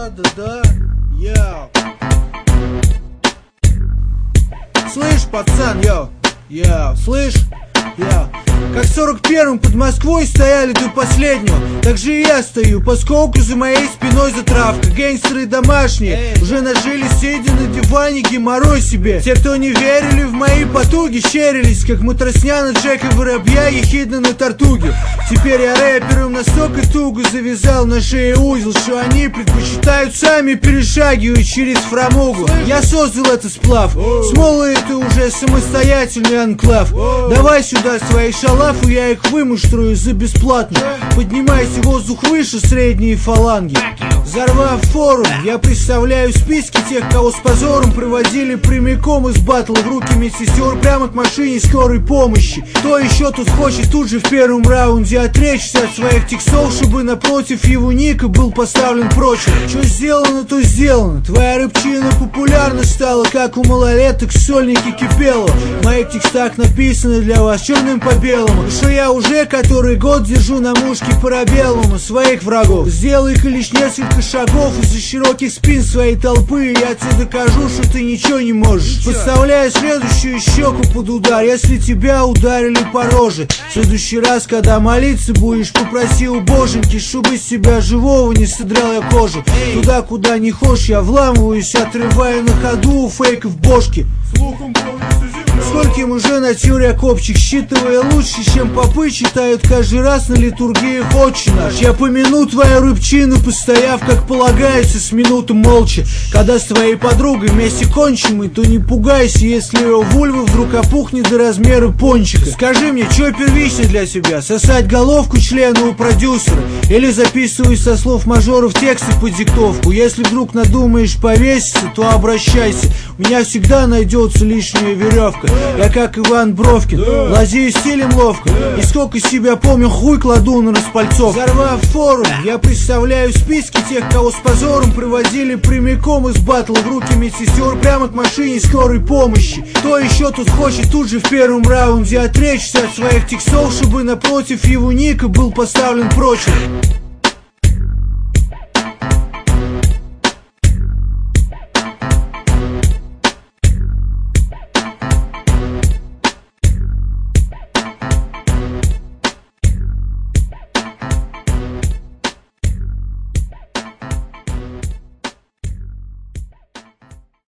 Да-да-да, йоу. Слышь, пацан, йоу, слышь, как в 41-м под Москвой стояли до последнего, так же и я стою, поскольку за моей спиной затравка. Гангстеры домашние уже нажились, сидя на диване, геморрой себе. Те, кто не верили в мои потуги, щерились, как матросня на Джека Воробья, ехидно на Тартуге. Теперь я рэпером настолько туго завязал на шее узел, что они предпочитают сами перешагивать через фрамугу. Я создал этот сплав, смола это уже самостоятельный анклав. Давай сюда свои шалафы, я их вымуштрую за бесплатно. Поднимайся в воздух выше средние фаланги. Взорвав форум, я представляю списки тех, кого с позором проводили прямиком из батла в руки медсестер прямо к машине скорой помощи. Кто еще тут хочет тут же в первом раунде отречься от своих текстов, чтобы напротив его ника был поставлен прочим. Что сделано, то сделано. Твоя рыбчина популярна стала, как у малолеток сольники Кипелова. В моих текстах написано для вас черным по белому, что я уже который год держу на мушке парабеллума своих врагов. Сделай-ка лишь несколько шагов из-за широких спин своей толпы, и я тебе докажу, что ты ничего не можешь. Подставляю следующую щеку под удар, если тебя ударили по роже. В следующий раз, когда молиться будешь, попроси у боженьки, чтобы из себя живого не содрал я кожу. Туда, куда не хочешь, я вламываюсь, отрываю на ходу фейков бошки. Скольким уже натер я копчик, считывая лучше, чем попы читают каждый раз на литургии «Отче наш». Я помяну твою рыбчину, постояв, как полагается, с минуты молча. Когда с твоей подругой вместе кончим, и то не пугайся, если ее вульва вдруг опухнет до размера пончика. Скажи мне, что первично для тебя? Сосать головку члена у продюсера? Или записывай со слов мажоров тексты под диктовку? Если вдруг надумаешь повеситься, то обращайся, у меня всегда найдется лишняя веревка. Я как Иван Бровкин, лазею стилем ловко, и сколько себя помню, хуй кладу на распальцов. Взорвав форум, я представляю списки тех, кого с позором проводили прямиком из батла в руки медсестер прямо к машине скорой помощи. Кто еще тут хочет тут же в первом раунде отречься от своих текстов, чтобы напротив его ника был поставлен прочим?